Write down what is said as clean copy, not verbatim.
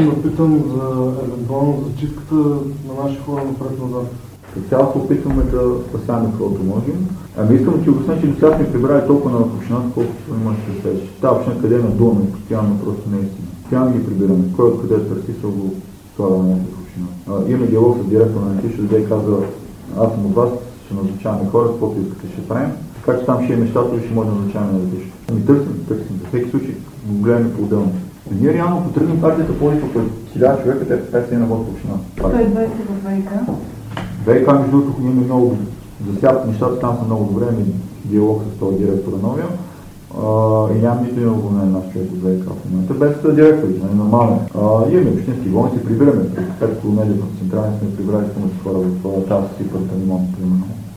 искам да питам за евентуално зачистката на наши хора напред-назад. Като цяло се опитваме да спасяваме каквото можем. Ами искам да ти обясня, че до сега сме прибрали толкова на общината, колкото имаш да срещаш. Тази община, къде е надуваме, постоянно просто не е истина. Постоянно ги прибираме. Кой откъде е търсисъл го слага на някаква община. Имаме диалог с директора на НТИ, ще даде и казва, аз съм от вас, ще назначаваме хора, с каквото искате ще правим. Така че там ще е нещата и ще може да назначаваме на различно. Ами търсим. За всеки случай го гледаме по-отделно. Ние реално потръгнем партията по-липо пред 1000 човека, те 50 на вод в община. 120 в ВИК. ВИК, между другото, ние имаме много за сега нещата там са много добре, имаме диалог с този директора новия и нямам нито един уволнен наш човек от ВИК в момента, без директори, нормално. Имаме общински болници, прибираме, през 5 км в централния сме прибрали хора в тази си пърта ремонт, примерно.